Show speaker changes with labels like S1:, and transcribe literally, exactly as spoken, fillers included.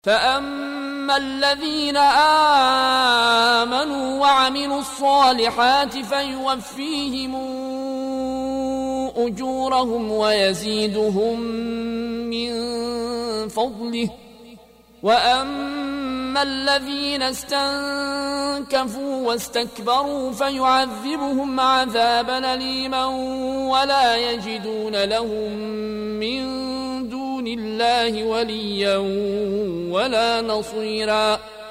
S1: فأما الذين آمنوا وعملوا الصالحات فيوفيهم أجورهم ويزيدهم من فضله، وأما الذين استنكفوا واستكبروا فيعذبهم عذابا أليما ولا يجدون لهم من دون الله وليا ولا نصيرا.